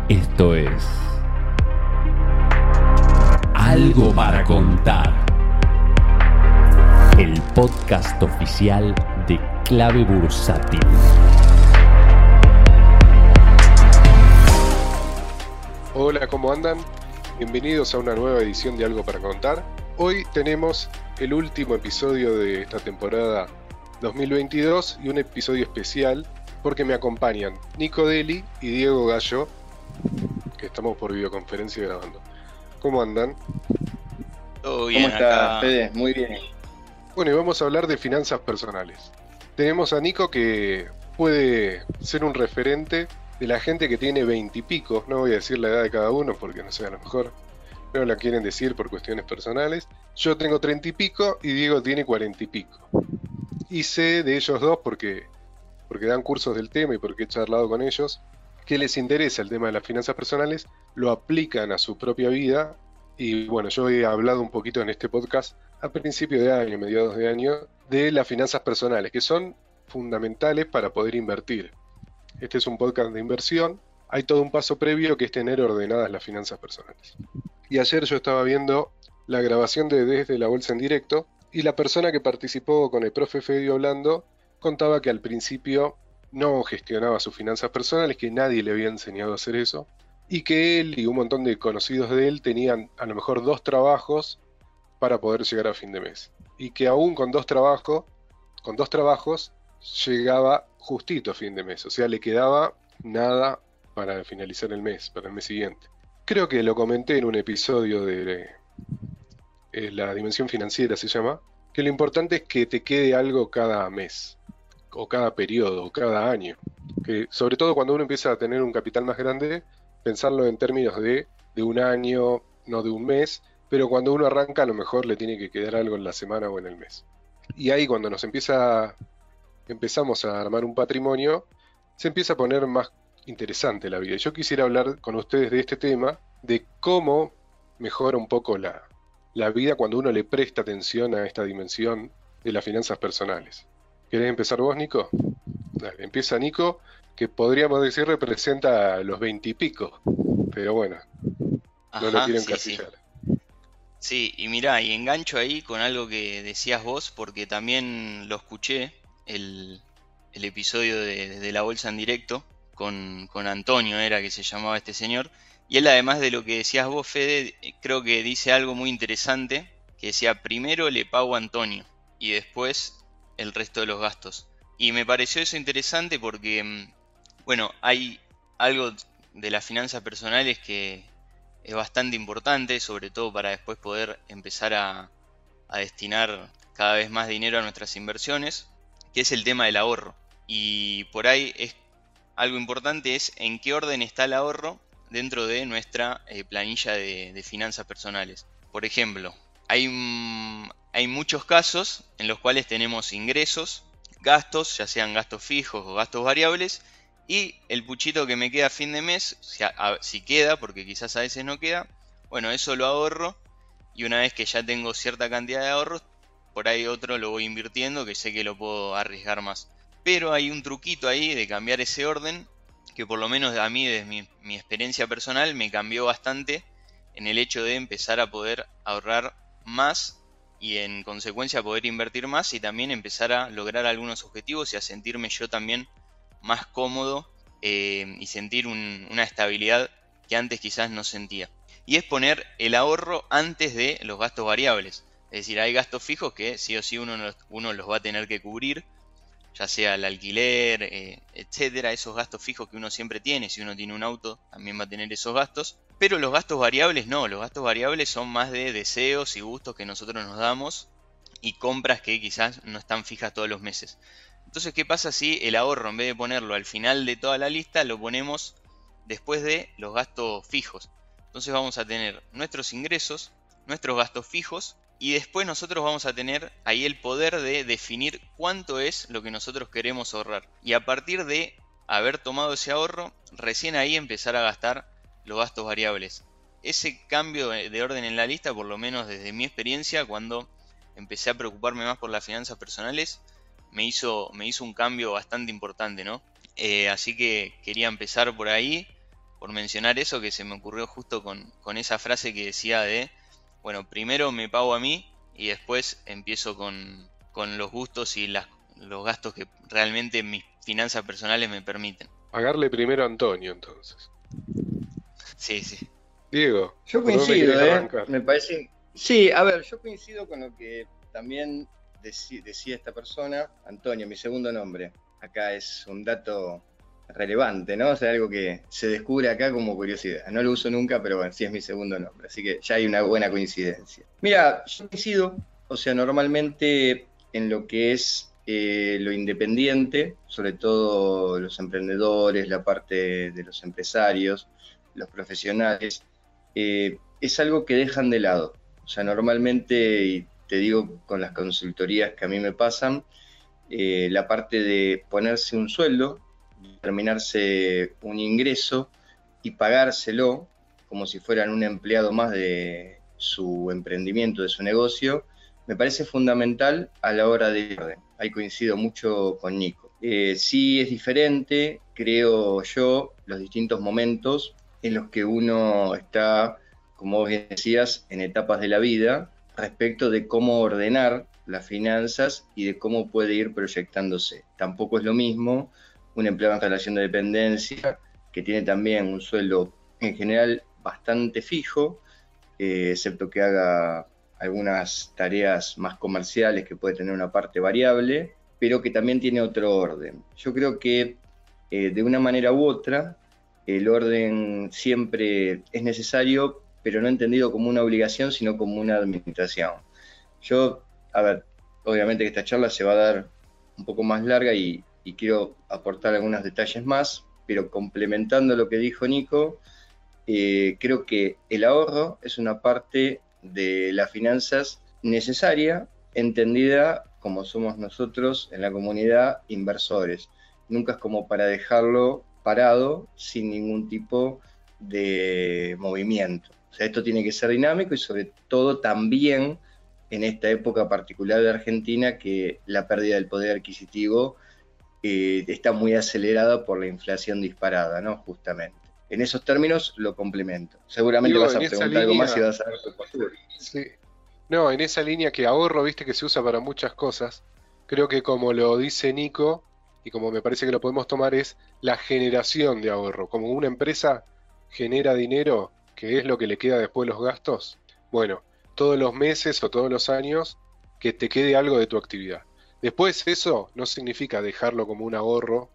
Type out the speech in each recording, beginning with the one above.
Esto es Algo para Contar, el podcast oficial de Clave Bursátil. Hola, ¿cómo andan? Bienvenidos a una nueva edición de Algo para Contar. Hoy tenemos el último episodio de esta temporada 2022 y un episodio especial porque me acompañan Nico Deli y Diego Gallo, que estamos por videoconferencia grabando. ¿Cómo andan? Todo bien. ¿Cómo estás, acá. Fede? Muy bien. Bueno, y vamos a hablar de finanzas personales. Tenemos a Nico, que puede ser un referente de la gente que tiene 20 y pico. No voy a decir la edad de cada uno porque no sé, a lo mejor no la quieren decir por cuestiones personales. Yo tengo 30 y pico y Diego tiene 40 y pico. Y sé de ellos dos porque dan cursos del tema y porque he charlado con ellos, que les interesa el tema de las finanzas personales, lo aplican a su propia vida. Y bueno, yo he hablado un poquito en este podcast a principio de año, mediados de año, de las finanzas personales, que son fundamentales para poder invertir. Este es un podcast de inversión. Hay todo un paso previo que es tener ordenadas las finanzas personales. Y ayer yo estaba viendo la grabación de Desde la Bolsa en Directo, y la persona que participó con el profe Fedio hablando contaba que al principio no gestionaba sus finanzas personales, que nadie le había enseñado a hacer eso, y que él y un montón de conocidos de él tenían a lo mejor 2 trabajos para poder llegar a fin de mes. Y que aún con dos trabajos llegaba justito a fin de mes, o sea, le quedaba nada para finalizar el mes, para el mes siguiente. Creo que lo comenté en un episodio de La Dimensión Financiera, se llama, que lo importante es que te quede algo cada mes, o cada periodo, o cada año. Que sobre todo cuando uno empieza a tener un capital más grande, pensarlo en términos de un año, no de un mes, pero cuando uno arranca a lo mejor le tiene que quedar algo en la semana o en el mes. Y ahí cuando empezamos a armar un patrimonio, se empieza a poner más interesante la vida. Yo quisiera hablar con ustedes de este tema, de cómo mejora un poco la vida cuando uno le presta atención a esta dimensión de las finanzas personales. ¿Querés empezar vos, Nico? Dale, empieza Nico, que podríamos decir representa a los 20 y pico, pero bueno, no lo quiero encasillar. Sí, y mirá, y engancho ahí con algo que decías vos, porque también lo escuché, el episodio de la Bolsa en Directo, con Antonio era que se llamaba este señor, y él, además de lo que decías vos, Fede, creo que dice algo muy interesante, que decía: primero le pago a Antonio y después el resto de los gastos. Y me pareció eso interesante porque, bueno, hay algo de las finanzas personales que es bastante importante, sobre todo para después poder empezar a destinar cada vez más dinero a nuestras inversiones, que es el tema del ahorro. Y por ahí es algo importante, es en qué orden está el ahorro dentro de nuestra planilla de finanzas personales. Por ejemplo, hay muchos casos en los cuales tenemos ingresos, gastos, ya sean gastos fijos o gastos variables, y el puchito que me queda a fin de mes, si queda, porque quizás a veces no queda, bueno, eso lo ahorro, y una vez que ya tengo cierta cantidad de ahorros, por ahí otro lo voy invirtiendo, que sé que lo puedo arriesgar más. Pero hay un truquito ahí de cambiar ese orden, que por lo menos a mí, desde mi experiencia personal, me cambió bastante en el hecho de empezar a poder ahorrar más y en consecuencia poder invertir más, y también empezar a lograr algunos objetivos y a sentirme yo también más cómodo y sentir una estabilidad que antes quizás no sentía. Y es poner el ahorro antes de los gastos variables. Es decir, hay gastos fijos que sí o sí uno los va a tener que cubrir, ya sea el alquiler, etcétera, esos gastos fijos que uno siempre tiene. Si uno tiene un auto, también va a tener esos gastos. Pero los gastos variables no, los gastos variables son más de deseos y gustos que nosotros nos damos, y compras que quizás no están fijas todos los meses. Entonces, ¿qué pasa si el ahorro, en vez de ponerlo al final de toda la lista, lo ponemos después de los gastos fijos? Entonces vamos a tener nuestros ingresos, nuestros gastos fijos, y después nosotros vamos a tener ahí el poder de definir cuánto es lo que nosotros queremos ahorrar. Y a partir de haber tomado ese ahorro, recién ahí empezar a gastar los gastos variables. Ese cambio de orden en la lista, por lo menos desde mi experiencia, cuando empecé a preocuparme más por las finanzas personales, me hizo un cambio bastante importante, ¿no? Así que quería empezar por ahí por mencionar eso, que se me ocurrió justo con esa frase que decía bueno, primero me pago a mí y después empiezo con los gustos y los gastos que realmente mis finanzas personales me permiten. Pagarle primero a Antonio, entonces. Sí, sí. Diego, Yo ¿por dónde coincido, querés arrancar? me parece. Sí, a ver, yo coincido con lo que también decía esta persona, Antonio, mi segundo nombre. Acá es un dato relevante, ¿no? O sea, algo que se descubre acá como curiosidad. No lo uso nunca, pero bueno, sí es mi segundo nombre, así que ya hay una buena coincidencia. Mira, yo coincido, o sea, normalmente en lo que es lo independiente, sobre todo los emprendedores, la parte de los empresarios, los profesionales, es algo que dejan de lado. O sea, normalmente, y te digo con las consultorías que a mí me pasan, la parte de ponerse un sueldo, determinarse un ingreso y pagárselo como si fueran un empleado más de su emprendimiento, de su negocio, me parece fundamental a la hora de orden. Ahí coincido mucho con Nico. Sí es diferente, creo yo, los distintos momentos en los que uno está, como vos bien decías, en etapas de la vida, respecto de cómo ordenar las finanzas y de cómo puede ir proyectándose. Tampoco es lo mismo un empleado en relación de dependencia, que tiene también un sueldo en general bastante fijo, excepto que haga algunas tareas más comerciales que puede tener una parte variable, pero que también tiene otro orden. Yo creo que de una manera u otra, el orden siempre es necesario, pero no entendido como una obligación, sino como una administración. Yo, a ver, obviamente que esta charla se va a dar un poco más larga y quiero aportar algunos detalles más, pero complementando lo que dijo Nico, creo que el ahorro es una parte de las finanzas necesaria, entendida como somos nosotros en la comunidad inversores. Nunca es como para dejarlo parado sin ningún tipo de movimiento. O sea, esto tiene que ser dinámico y sobre todo también en esta época particular de Argentina, que la pérdida del poder adquisitivo está muy acelerada por la inflación disparada, ¿no? Justamente. En esos términos lo complemento. Seguramente Digo, vas a en esa preguntar algo más y línea, vas a dar tu postura. sí. No, en esa línea que ahorro, viste que se usa para muchas cosas. Creo que como lo dice Nico, y como me parece que lo podemos tomar, es la generación de ahorro. Como una empresa genera dinero, que es lo que le queda después de los gastos, bueno, todos los meses o todos los años que te quede algo de tu actividad. Después eso no significa dejarlo como un ahorro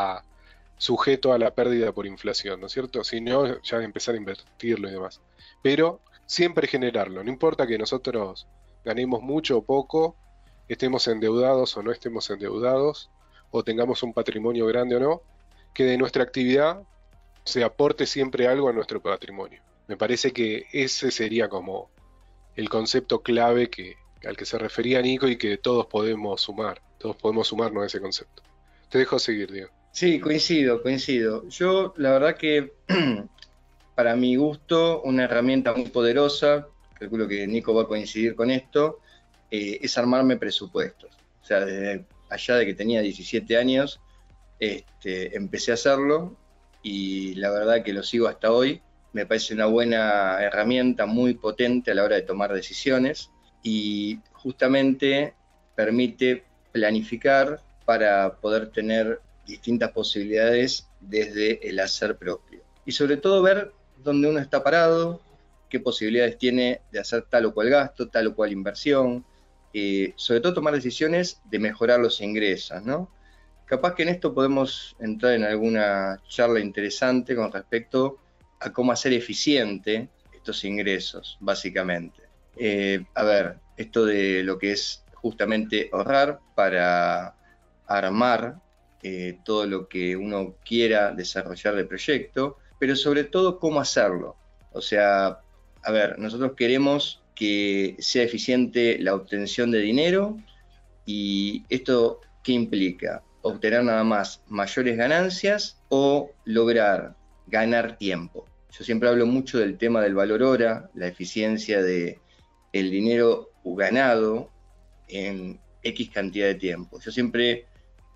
sujeto a la pérdida por inflación, ¿no es cierto? Sino ya empezar a invertirlo y demás. Pero siempre generarlo, no importa que nosotros ganemos mucho o poco, estemos endeudados o no estemos endeudados, o tengamos un patrimonio grande o no, que de nuestra actividad se aporte siempre algo a nuestro patrimonio. Me parece que ese sería como el concepto clave al que se refería Nico y que todos podemos sumarnos a ese concepto. Te dejo seguir, Diego. Sí, coincido. Yo, la verdad que, para mi gusto, una herramienta muy poderosa, calculo que Nico va a coincidir con esto, es armarme presupuestos. O sea, desde allá de que tenía 17 años, empecé a hacerlo y la verdad que lo sigo hasta hoy. Me parece una buena herramienta, muy potente a la hora de tomar decisiones y justamente permite planificar para poder tener distintas posibilidades desde el hacer propio. Y sobre todo ver dónde uno está parado, qué posibilidades tiene de hacer tal o cual gasto, tal o cual inversión, sobre todo tomar decisiones de mejorar los ingresos, ¿no? Capaz que en esto podemos entrar en alguna charla interesante con respecto a cómo hacer eficiente estos ingresos, básicamente. A ver, esto de lo que es justamente ahorrar para armar todo lo que uno quiera desarrollar de proyecto, pero sobre todo cómo hacerlo. O sea, a ver, nosotros queremos que sea eficiente la obtención de dinero y esto, ¿qué implica? Obtener nada más mayores ganancias o lograr ganar tiempo. Yo siempre hablo mucho del tema del valor hora, la eficiencia de el dinero ganado en X cantidad de tiempo. Yo siempre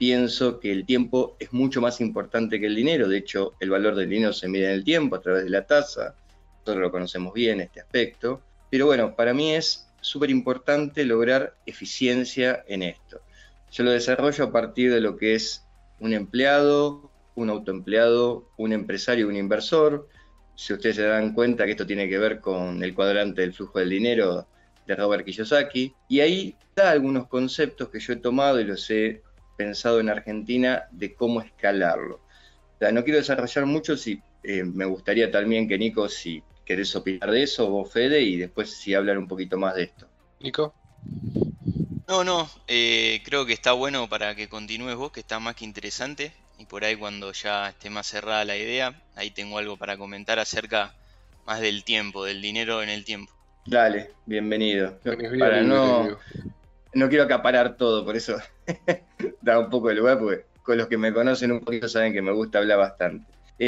pienso que el tiempo es mucho más importante que el dinero. De hecho, el valor del dinero se mide en el tiempo a través de la tasa. Nosotros lo conocemos bien, este aspecto. Pero bueno, para mí es súper importante lograr eficiencia en esto. Yo lo desarrollo a partir de lo que es un empleado, un autoempleado, un empresario, un inversor. Si ustedes se dan cuenta que esto tiene que ver con el cuadrante del flujo del dinero de Robert Kiyosaki, y ahí da algunos conceptos que yo he tomado y los he pensado en Argentina de cómo escalarlo. O sea, no quiero desarrollar mucho, me gustaría también que Nico, si querés opinar de eso, vos Fede, y después si hablar un poquito más de esto. Nico. No, creo que está bueno para que continúes vos, que está más que interesante. Y por ahí cuando ya esté más cerrada la idea, ahí tengo algo para comentar acerca más del tiempo, del dinero en el tiempo. Dale, bienvenido. Para no quiero acaparar todo, por eso da un poco de lugar, porque con los que me conocen un poquito saben que me gusta hablar bastante.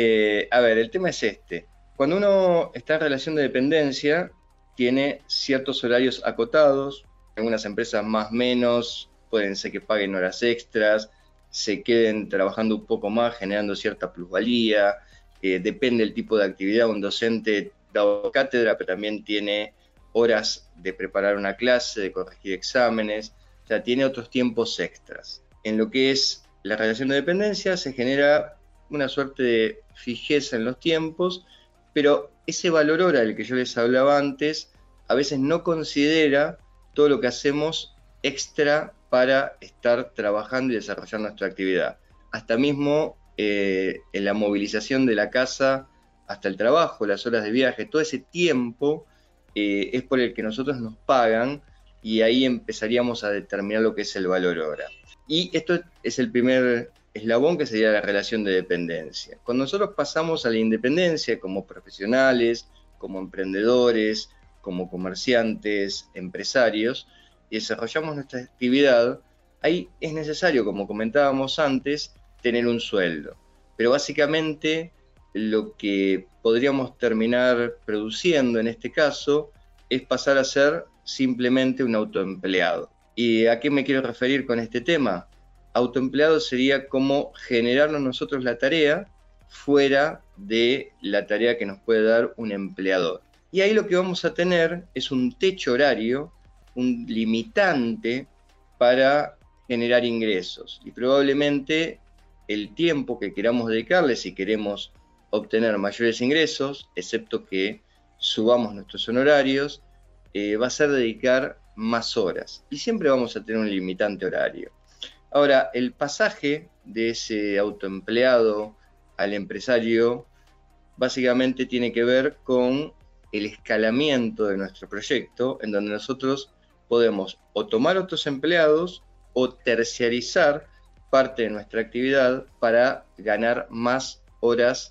A ver, el tema es este. Cuando uno está en relación de dependencia, tiene ciertos horarios acotados. Algunas empresas más o menos, pueden ser que paguen horas extras, se queden trabajando un poco más, generando cierta plusvalía. Depende del tipo de actividad. Un docente da cátedra, pero también tiene horas de preparar una clase, de corregir exámenes, o sea, tiene otros tiempos extras. En lo que es la relación de dependencia se genera una suerte de fijeza en los tiempos, pero ese valor hora del que yo les hablaba antes, a veces no considera todo lo que hacemos extra para estar trabajando y desarrollar nuestra actividad. Hasta mismo en la movilización de la casa hasta el trabajo, las horas de viaje, todo ese tiempo es por el que nosotros nos pagan, y ahí empezaríamos a determinar lo que es el valor hora. Y esto es el primer eslabón, que sería la relación de dependencia. Cuando nosotros pasamos a la independencia como profesionales, como emprendedores, como comerciantes, empresarios, y desarrollamos nuestra actividad, ahí es necesario, como comentábamos antes, tener un sueldo. Pero básicamente lo que podríamos terminar produciendo en este caso es pasar a ser simplemente un autoempleado. ¿Y a qué me quiero referir con este tema? Autoempleado sería como generarnos nosotros la tarea fuera de la tarea que nos puede dar un empleador. Y ahí lo que vamos a tener es un techo horario, un limitante para generar ingresos. Y probablemente el tiempo que queramos dedicarle, si queremos obtener mayores ingresos, excepto que subamos nuestros honorarios, va a ser dedicar más horas. Y siempre vamos a tener un limitante horario. Ahora, el pasaje de ese autoempleado al empresario básicamente tiene que ver con el escalamiento de nuestro proyecto, en donde nosotros podemos o tomar otros empleados o terciarizar parte de nuestra actividad para ganar más horas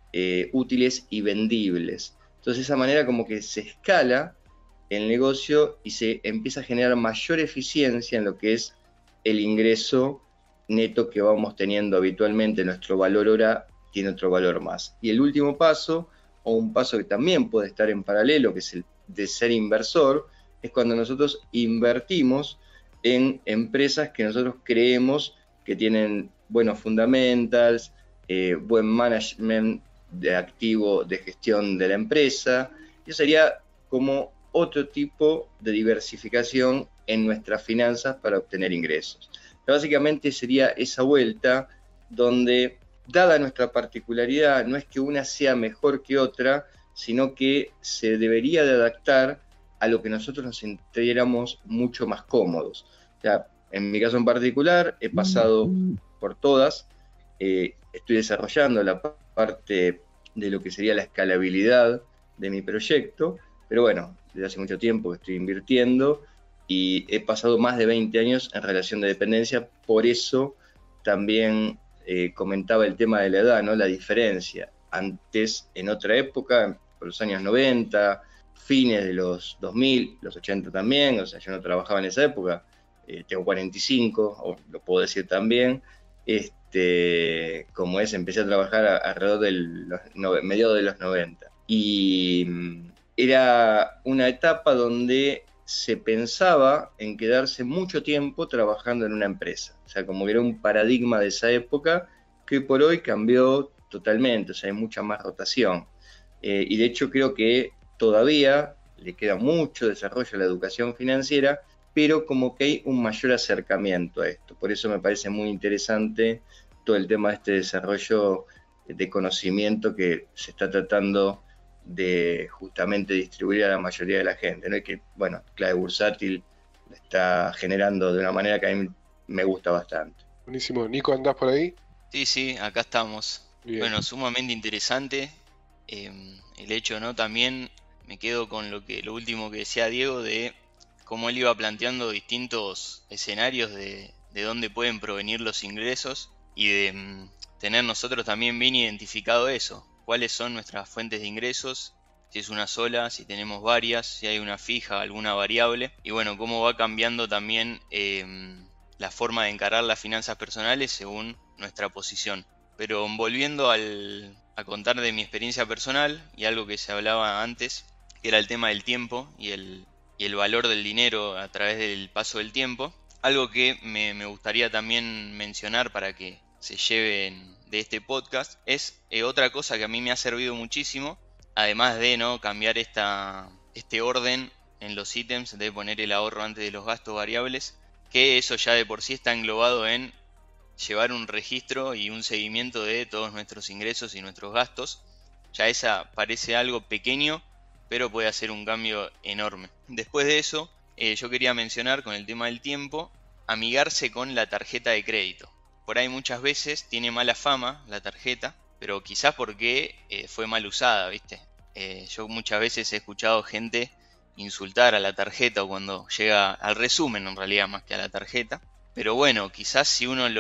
útiles y vendibles. Entonces, de esa manera como que se escala el negocio y se empieza a generar mayor eficiencia en lo que es el ingreso neto que vamos teniendo habitualmente. Nuestro valor hora tiene otro valor más. Y el último paso, o un paso que también puede estar en paralelo, que es el de ser inversor, es cuando nosotros invertimos en empresas que nosotros creemos que tienen buenos fundamentals, buen management de activo de gestión de la empresa. Y eso sería como otro tipo de diversificación en nuestras finanzas para obtener ingresos. Pero básicamente sería esa vuelta donde, dada nuestra particularidad, no es que una sea mejor que otra, sino que se debería de adaptar a lo que nosotros nos sintiéramos mucho más cómodos. O sea, en mi caso en particular, he pasado por todas, estoy desarrollando la parte de lo que sería la escalabilidad de mi proyecto, pero bueno, desde hace mucho tiempo que estoy invirtiendo y he pasado más de 20 años en relación de dependencia, por eso también comentaba el tema de la edad, ¿no? La diferencia. Antes, en otra época, por los años 90, fines de los 2000, los 80 también, o sea, yo no trabajaba en esa época, tengo 45, o lo puedo decir también, como es, empecé a trabajar alrededor de mediados de los 90. Y era una etapa donde se pensaba en quedarse mucho tiempo trabajando en una empresa. O sea, como que era un paradigma de esa época que por hoy cambió totalmente, o sea, hay mucha más rotación. Y de hecho creo que todavía le queda mucho desarrollo a la educación financiera, pero como que hay un mayor acercamiento a esto. Por eso me parece muy interesante todo el tema de este desarrollo de conocimiento que se está tratando de justamente distribuir a la mayoría de la gente, ¿no? Y que, bueno, Clave Bursátil la está generando de una manera que a mí me gusta bastante. Buenísimo. Nico, ¿andás por ahí? Sí, acá estamos. Bien. Bueno, sumamente interesante. El hecho, ¿no? También me quedo con lo último que decía Diego de cómo él iba planteando distintos escenarios de dónde pueden provenir los ingresos y de tener nosotros también bien identificado eso. Cuáles son nuestras fuentes de ingresos, si es una sola, si tenemos varias, si hay una fija, alguna variable. Y bueno, cómo va cambiando también la forma de encarar las finanzas personales según nuestra posición. Pero volviendo a contar de mi experiencia personal y algo que se hablaba antes, que era el tema del tiempo y el valor del dinero a través del paso del tiempo. Algo que me gustaría también mencionar para que se lleven de este podcast es otra cosa que a mí me ha servido muchísimo, además de no cambiar este orden en los ítems de poner el ahorro antes de los gastos variables, que eso ya de por sí está englobado en llevar un registro y un seguimiento de todos nuestros ingresos y nuestros gastos. Ya esa parece algo pequeño, pero puede hacer un cambio enorme. Después de eso, yo quería mencionar con el tema del tiempo, amigarse con la tarjeta de crédito. Por ahí muchas veces tiene mala fama la tarjeta, pero quizás porque fue mal usada, ¿viste? Yo muchas veces he escuchado gente insultar a la tarjeta o cuando llega al resumen en realidad más que a la tarjeta. Pero bueno, quizás si uno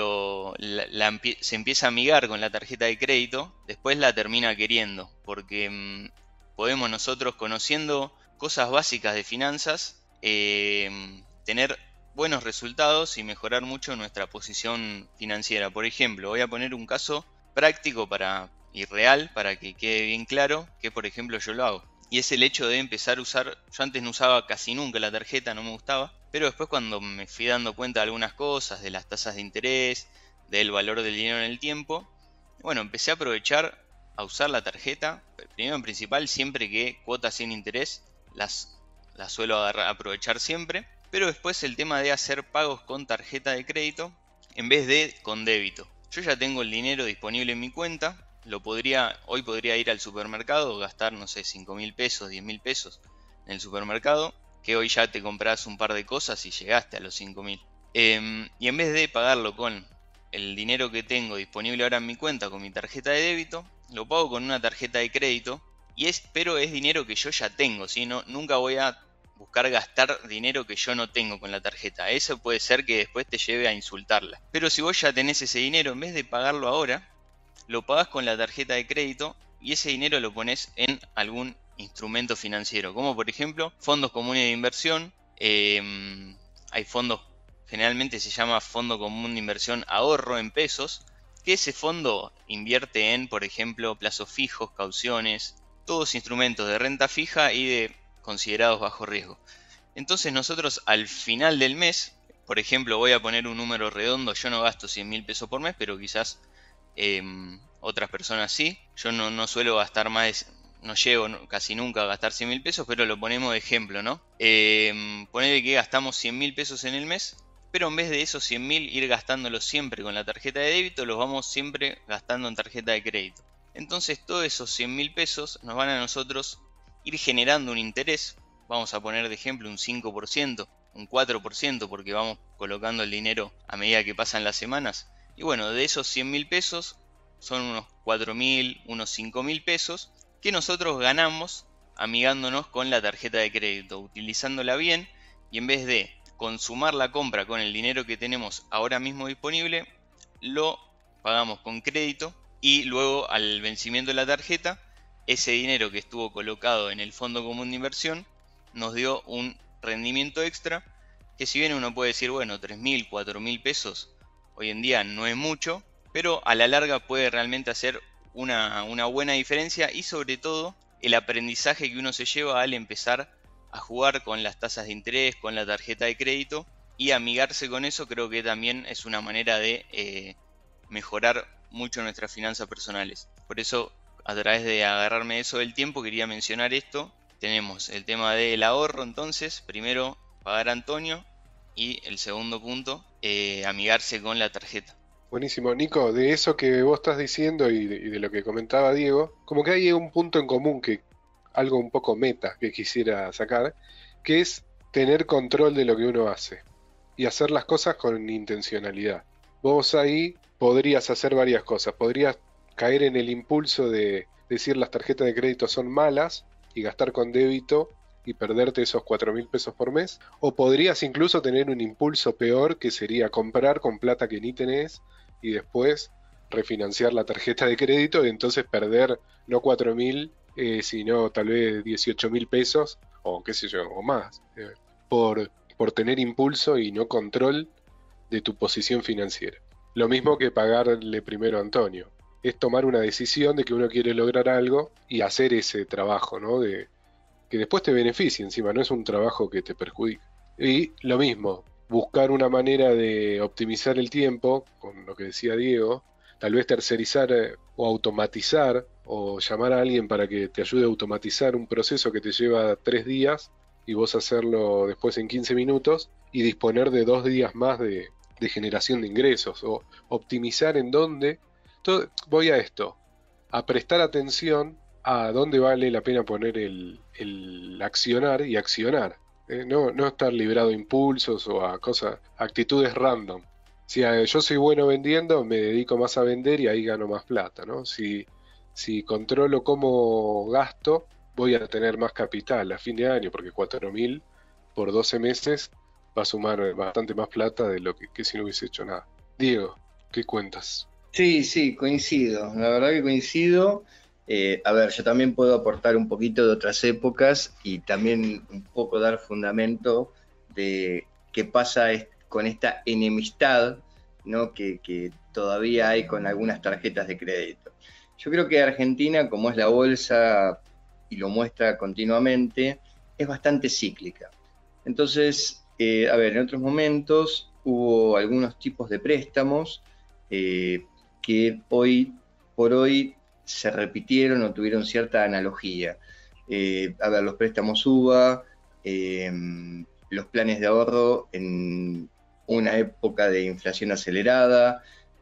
se empieza a amigar con la tarjeta de crédito, después la termina queriendo, porque podemos nosotros, conociendo cosas básicas de finanzas, tener buenos resultados y mejorar mucho nuestra posición financiera. Por ejemplo, voy a poner un caso práctico y real para que quede bien claro que, por ejemplo, yo lo hago. Y es el hecho de empezar a usar, yo antes no usaba casi nunca la tarjeta, no me gustaba, pero después cuando me fui dando cuenta de algunas cosas, de las tasas de interés, del valor del dinero en el tiempo, bueno, empecé a aprovechar a usar la tarjeta, primero en principal, siempre que cuotas sin interés, las suelo aprovechar siempre, pero después el tema de hacer pagos con tarjeta de crédito en vez de con débito. Yo ya tengo el dinero disponible en mi cuenta, hoy podría ir al supermercado, gastar, no sé, 5.000 pesos, 10.000 pesos en el supermercado, que hoy ya te compras un par de cosas y llegaste a los 5.000. Y en vez de pagarlo con el dinero que tengo disponible ahora en mi cuenta con mi tarjeta de débito, lo pago con una tarjeta de crédito, pero es dinero que yo ya tengo, ¿sí? Nunca voy a buscar gastar dinero que yo no tengo con la tarjeta. Eso puede ser que después te lleve a insultarla. Pero si vos ya tenés ese dinero, en vez de pagarlo ahora, lo pagás con la tarjeta de crédito y ese dinero lo pones en algún instrumento financiero, como por ejemplo fondos comunes de inversión. Hay fondos, generalmente se llama fondo común de inversión ahorro en pesos, que ese fondo invierte en, por ejemplo, plazos fijos, cauciones, todos instrumentos de renta fija y de considerados bajo riesgo. Entonces nosotros al final del mes, por ejemplo, voy a poner un número redondo, yo no gasto 100.000 pesos por mes, pero quizás otras personas sí. Yo no suelo gastar más, no llego casi nunca a gastar 100.000 pesos, pero lo ponemos de ejemplo, ¿no? Ponele que gastamos 100.000 pesos en el mes, pero en vez de esos 100.000 ir gastándolos siempre con la tarjeta de débito, los vamos siempre gastando en tarjeta de crédito. Entonces todos esos 100.000 pesos nos van a nosotros ir generando un interés, vamos a poner de ejemplo un 5%, un 4%, porque vamos colocando el dinero a medida que pasan las semanas. Y bueno, de esos 100.000 pesos son unos 4.000, unos 5.000 pesos que nosotros ganamos amigándonos con la tarjeta de crédito, utilizándola bien, y en vez de consumar la compra con el dinero que tenemos ahora mismo disponible, lo pagamos con crédito y luego al vencimiento de la tarjeta, ese dinero que estuvo colocado en el fondo común de inversión nos dio un rendimiento extra que, si bien uno puede decir, bueno, 3.000, 4.000 pesos hoy en día no es mucho, pero a la larga puede realmente hacer una buena diferencia, y sobre todo el aprendizaje que uno se lleva al empezar a jugar con las tasas de interés, con la tarjeta de crédito, y amigarse con eso creo que también es una manera de mejorar mucho nuestras finanzas personales. Por eso, a través de agarrarme eso del tiempo, quería mencionar esto. Tenemos el tema del ahorro, entonces, primero pagar a Antonio, y el segundo punto, amigarse con la tarjeta. Buenísimo, Nico, de eso que vos estás diciendo y de lo que comentaba Diego, como que hay un punto en común que algo un poco meta que quisiera sacar, que es tener control de lo que uno hace y hacer las cosas con intencionalidad. Vos ahí podrías hacer varias cosas, podrías caer en el impulso de decir las tarjetas de crédito son malas y gastar con débito y perderte esos 4.000 pesos por mes, o podrías incluso tener un impulso peor que sería comprar con plata que ni tenés y después refinanciar la tarjeta de crédito y entonces perder no 4.000, sino tal vez 18.000 pesos, o qué sé yo, o más, por tener impulso y no control de tu posición financiera. Lo mismo que pagarle primero a Antonio. Es tomar una decisión de que uno quiere lograr algo y hacer ese trabajo, ¿no? De que después te beneficie encima, no es un trabajo que te perjudique. Y lo mismo, buscar una manera de optimizar el tiempo, con lo que decía Diego, tal vez tercerizar o automatizar o llamar a alguien para que te ayude a automatizar un proceso que te lleva 3 días y vos hacerlo después en 15 minutos y disponer de 2 días más de generación de ingresos o optimizar en dónde. Voy a esto, a prestar atención a dónde vale la pena poner el accionar y accionar. No estar librado a impulsos o a cosas, actitudes random. Si yo soy bueno vendiendo, me dedico más a vender y ahí gano más plata, ¿no? Si controlo cómo gasto, voy a tener más capital a fin de año, porque 4.000 por 12 meses va a sumar bastante más plata de lo que si no hubiese hecho nada. Diego, ¿qué cuentas? Sí, coincido. La verdad que coincido. A ver, yo también puedo aportar un poquito de otras épocas y también un poco dar fundamento de qué pasa con esta enemistad, ¿no? que todavía hay con algunas tarjetas de crédito. Yo creo que Argentina, como es la bolsa y lo muestra continuamente, es bastante cíclica. Entonces, a ver, en otros momentos hubo algunos tipos de préstamos que hoy por hoy se repitieron o tuvieron cierta analogía. A ver, los préstamos UVA, los planes de ahorro en una época de inflación acelerada,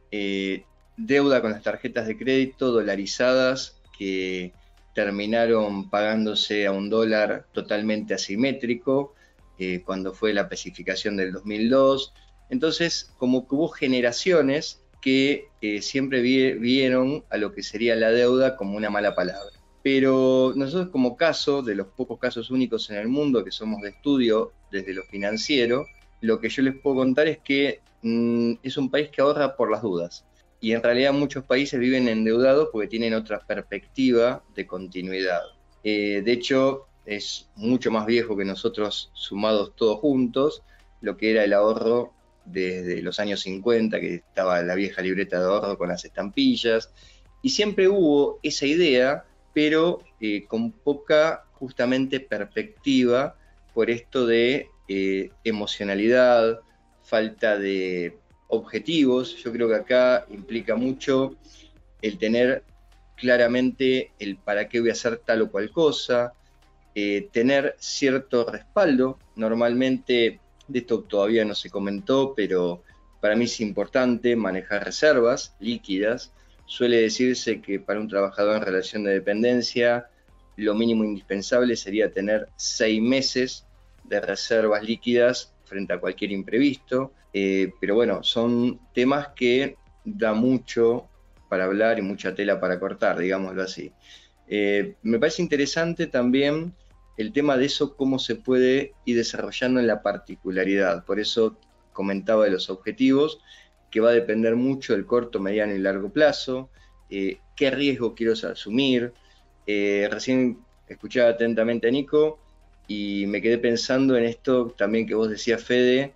deuda con las tarjetas de crédito dolarizadas que terminaron pagándose a un dólar totalmente asimétrico cuando fue la pacificación del 2002. Entonces, como que hubo generaciones que siempre vieron a lo que sería la deuda como una mala palabra. Pero nosotros, como caso, de los pocos casos únicos en el mundo que somos de estudio desde lo financiero, lo que yo les puedo contar es que es un país que ahorra por las dudas. Y en realidad muchos países viven endeudados porque tienen otra perspectiva de continuidad. De hecho, es mucho más viejo que nosotros sumados todos juntos, lo que era el ahorro desde los años 50, que estaba la vieja libreta de ahorro con las estampillas, y siempre hubo esa idea, pero con poca justamente perspectiva por esto de emocionalidad, falta de objetivos. Yo creo que acá implica mucho el tener claramente el para qué voy a hacer tal o cual cosa, tener cierto respaldo. Normalmente, de esto todavía no se comentó, pero para mí es importante manejar reservas líquidas. Suele decirse que para un trabajador en relación de dependencia, lo mínimo indispensable sería tener 6 meses de reservas líquidas frente a cualquier imprevisto. Pero bueno, son temas que da mucho para hablar y mucha tela para cortar, digámoslo así. Me parece interesante también el tema de eso, cómo se puede ir desarrollando en la particularidad. Por eso comentaba de los objetivos, que va a depender mucho del corto, mediano y largo plazo, qué riesgo quiero asumir. Recién escuchaba atentamente a Nico y me quedé pensando en esto también que vos decías, Fede,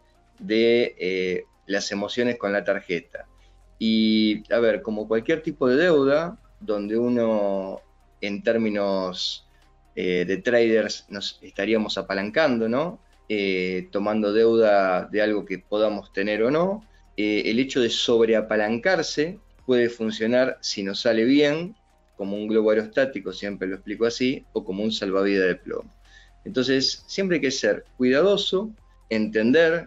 de las emociones con la tarjeta. Y a ver, como cualquier tipo de deuda, donde uno en términos de traders nos estaríamos apalancando, ¿no? Tomando deuda de algo que podamos tener o no. El hecho de sobreapalancarse puede funcionar, si nos sale bien, como un globo aerostático, siempre lo explico así, o como un salvavidas de plomo. Entonces, siempre hay que ser cuidadoso, entender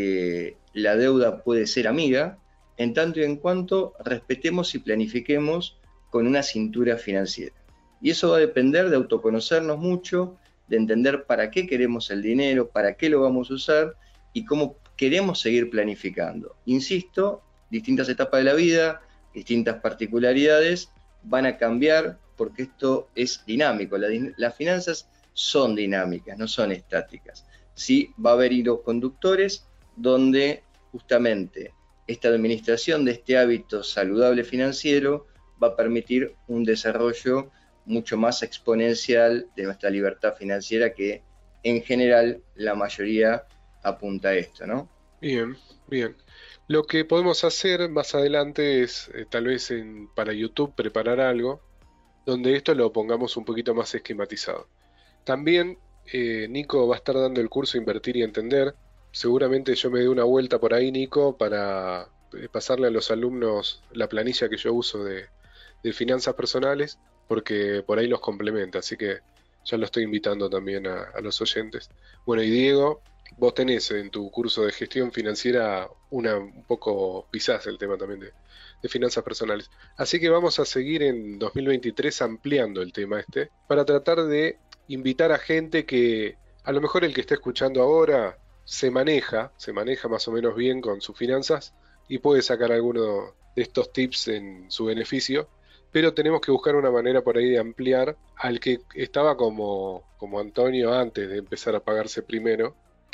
que la deuda puede ser amiga, en tanto y en cuanto respetemos y planifiquemos con una cintura financiera. Y eso va a depender de autoconocernos mucho, de entender para qué queremos el dinero, para qué lo vamos a usar y cómo queremos seguir planificando. Insisto, distintas etapas de la vida, distintas particularidades van a cambiar porque esto es dinámico. Las finanzas son dinámicas, no son estáticas. Sí, va a haber hilos conductores donde justamente esta administración de este hábito saludable financiero va a permitir un desarrollo mucho más exponencial de nuestra libertad financiera, que en general la mayoría apunta a esto, ¿no? Bien, bien. Lo que podemos hacer más adelante es tal vez para YouTube preparar algo donde esto lo pongamos un poquito más esquematizado. También Nico va a estar dando el curso Invertir y Entender. Seguramente yo me dé una vuelta por ahí, Nico, para pasarle a los alumnos la planilla que yo uso de finanzas personales, porque por ahí los complementa, así que ya lo estoy invitando también a los oyentes. Bueno, y Diego, vos tenés en tu curso de gestión financiera un poco pisás el tema también de finanzas personales. Así que vamos a seguir en 2023 ampliando el tema para tratar de invitar a gente que a lo mejor el que está escuchando ahora se maneja más o menos bien con sus finanzas y puede sacar alguno de estos tips en su beneficio, pero tenemos que buscar una manera por ahí de ampliar al que estaba como Antonio antes de empezar a pagarse primero,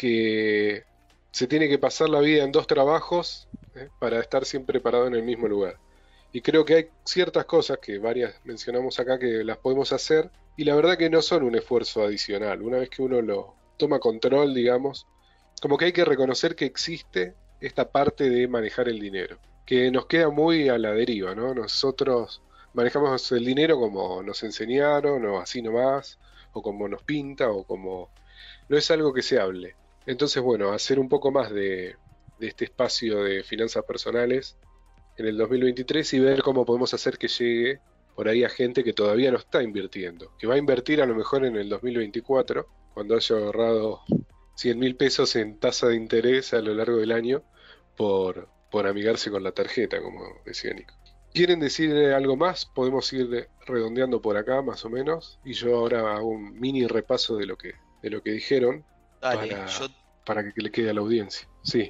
que se tiene que pasar la vida en 2 trabajos para estar siempre parado en el mismo lugar. Y creo que hay ciertas cosas que varias mencionamos acá que las podemos hacer y la verdad que no son un esfuerzo adicional. Una vez que uno lo toma control, digamos, como que hay que reconocer que existe esta parte de manejar el dinero, que nos queda muy a la deriva, ¿no? Nosotros manejamos el dinero como nos enseñaron, o así nomás, o como nos pinta, o como... No es algo que se hable. Entonces, bueno, hacer un poco más de este espacio de finanzas personales en el 2023 y ver cómo podemos hacer que llegue por ahí a gente que todavía no está invirtiendo, que va a invertir a lo mejor en el 2024, cuando haya ahorrado 100.000 pesos en tasa de interés a lo largo del año por amigarse con la tarjeta, como decía Nico. ¿Quieren decir algo más? Podemos ir redondeando por acá más o menos, y yo ahora hago un mini repaso de lo que dijeron. Dale, para que le quede a la audiencia. Sí.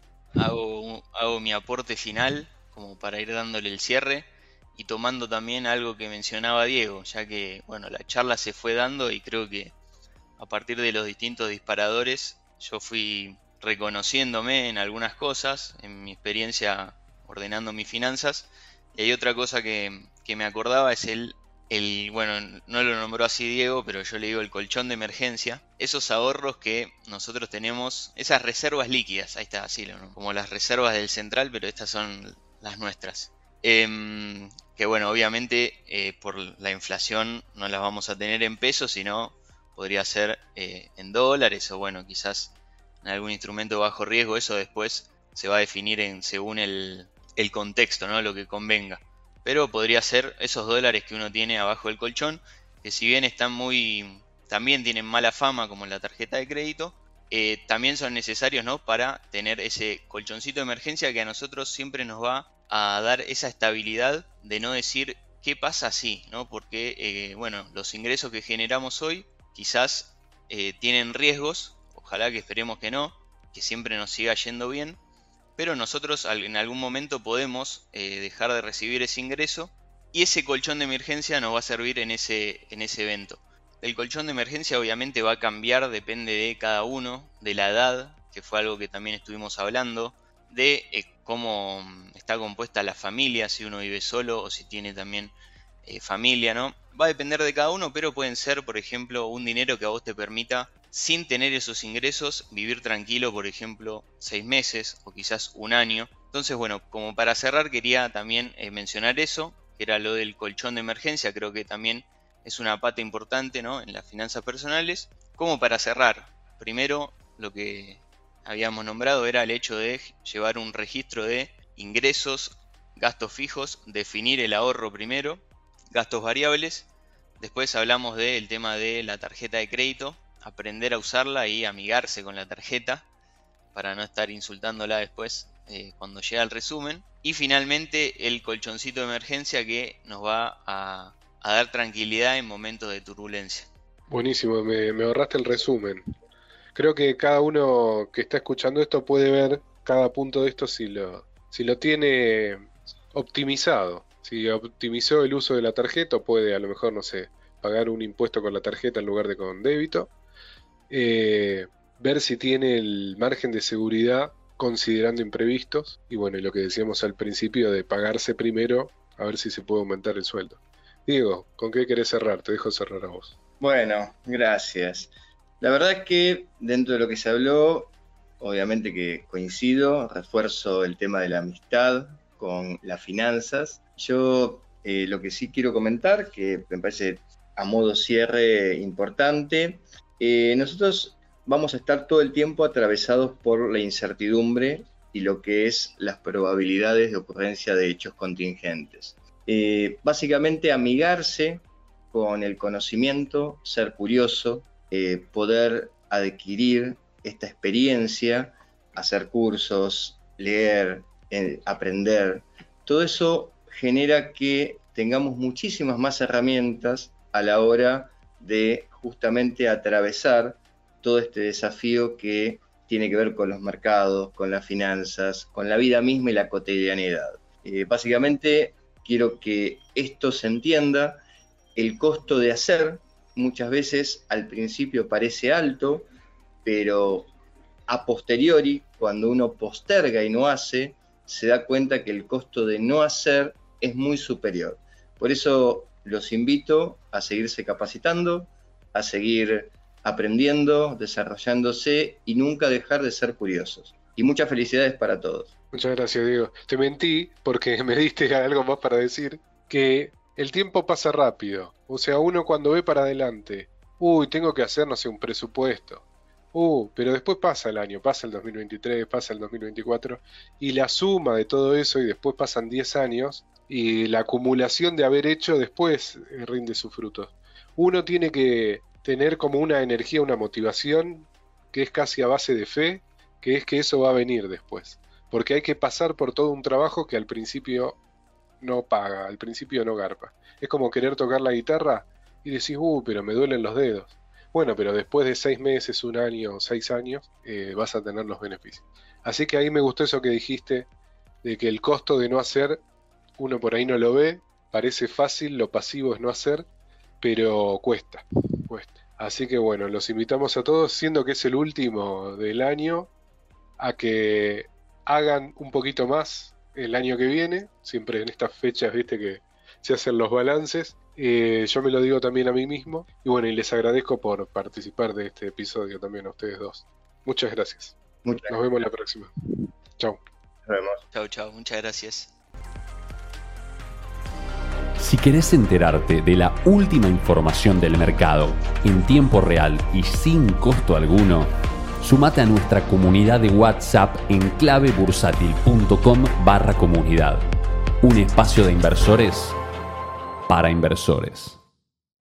Hago mi aporte final como para ir dándole el cierre y tomando también algo que mencionaba Diego, ya que bueno, la charla se fue dando y creo que a partir de los distintos disparadores yo fui reconociéndome en algunas cosas, en mi experiencia ordenando mis finanzas. Y hay otra cosa que me acordaba, es bueno, no lo nombró así Diego, pero yo le digo el colchón de emergencia. Esos ahorros que nosotros tenemos, esas reservas líquidas, ahí está, así, ¿no? Como las reservas del central, pero estas son las nuestras. Que bueno, obviamente por la inflación no las vamos a tener en pesos, sino podría ser en dólares o bueno, quizás en algún instrumento de bajo riesgo. Eso después se va a definir según el contexto, ¿no? Lo que convenga. Pero podría ser esos dólares que uno tiene abajo del colchón, que si bien están también tienen mala fama como la tarjeta de crédito, también son necesarios, ¿no? Para tener ese colchoncito de emergencia que a nosotros siempre nos va a dar esa estabilidad de no decir qué pasa así, ¿no? Porque bueno, los ingresos que generamos hoy quizás tienen riesgos, ojalá que esperemos que no, que siempre nos siga yendo bien. Pero nosotros en algún momento podemos dejar de recibir ese ingreso y ese colchón de emergencia nos va a servir en ese evento. El colchón de emergencia obviamente va a cambiar, depende de cada uno, de la edad, que fue algo que también estuvimos hablando, de cómo está compuesta la familia, si uno vive solo o si tiene también familia, ¿no? Va a depender de cada uno, pero pueden ser, por ejemplo, un dinero que a vos te permita, sin tener esos ingresos, vivir tranquilo, por ejemplo, 6 meses o quizás un año. Entonces, bueno, como para cerrar quería también mencionar eso, que era lo del colchón de emergencia. Creo que también es una pata importante, ¿no?, en las finanzas personales. Como para cerrar, primero lo que habíamos nombrado era el hecho de llevar un registro de ingresos, gastos fijos, definir el ahorro primero, gastos variables. Después hablamos del tema de la tarjeta de crédito, aprender a usarla y amigarse con la tarjeta para no estar insultándola después cuando llega el resumen. Y finalmente el colchoncito de emergencia que nos va a dar tranquilidad en momentos de turbulencia. Buenísimo, me ahorraste el resumen. Creo que cada uno que está escuchando esto puede ver cada punto de esto si lo tiene optimizado. Si optimizó el uso de la tarjeta, puede a lo mejor, no sé, pagar un impuesto con la tarjeta en lugar de con débito. Ver si tiene el margen de seguridad considerando imprevistos. Y bueno, y lo que decíamos al principio de pagarse primero, a ver si se puede aumentar el sueldo. Diego, ¿con qué querés cerrar? Te dejo cerrar a vos. Bueno, gracias. La verdad es que dentro de lo que se habló, obviamente que coincido, refuerzo el tema de la amistad con las finanzas. Yo lo que sí quiero comentar, que me parece a modo cierre importante, nosotros vamos a estar todo el tiempo atravesados por la incertidumbre y lo que es las probabilidades de ocurrencia de hechos contingentes. Básicamente amigarse con el conocimiento, ser curioso, poder adquirir esta experiencia, hacer cursos, leer, aprender. Todo eso genera que tengamos muchísimas más herramientas a la hora de justamente atravesar todo este desafío que tiene que ver con los mercados, con las finanzas, con la vida misma y la cotidianidad. Básicamente quiero que esto se entienda. El costo de hacer muchas veces al principio parece alto, pero a posteriori, cuando uno posterga y no hace, se da cuenta que el costo de no hacer es muy superior. Por eso los invito a seguirse capacitando, a seguir aprendiendo, desarrollándose y nunca dejar de ser curiosos. Y muchas felicidades para todos. Muchas gracias, Diego. Te mentí porque me diste algo más para decir, que el tiempo pasa rápido. O sea, uno cuando ve para adelante, tengo que hacer, no sé, un presupuesto. Pero después pasa el año, pasa el 2023, pasa el 2024, y la suma de todo eso, y después pasan 10 años, y la acumulación de haber hecho después rinde sus frutos. Uno tiene que tener como una energía, una motivación, que es casi a base de fe, que es que eso va a venir después. Porque hay que pasar por todo un trabajo que al principio no paga, al principio no garpa. Es como querer tocar la guitarra y decís, pero me duelen los dedos. Bueno, pero después de 6 meses, 1 año, 6 años, vas a tener los beneficios. Así que ahí me gustó eso que dijiste, de que el costo de no hacer, uno por ahí no lo ve, parece fácil, lo pasivo es no hacer, pero cuesta. Así que bueno, los invitamos a todos, siendo que es el último del año, a que hagan un poquito más el año que viene. Siempre en estas fechas, viste, que se hacen los balances. Yo me lo digo también a mí mismo. Y bueno, y les agradezco por participar de este episodio también a ustedes dos. Muchas gracias. Nos vemos la próxima. Chau. Nos vemos. Chau, muchas gracias. Si querés enterarte de la última información del mercado en tiempo real y sin costo alguno, sumate a nuestra comunidad de WhatsApp en clavebursátil.com/comunidad. Un espacio de inversores para inversores.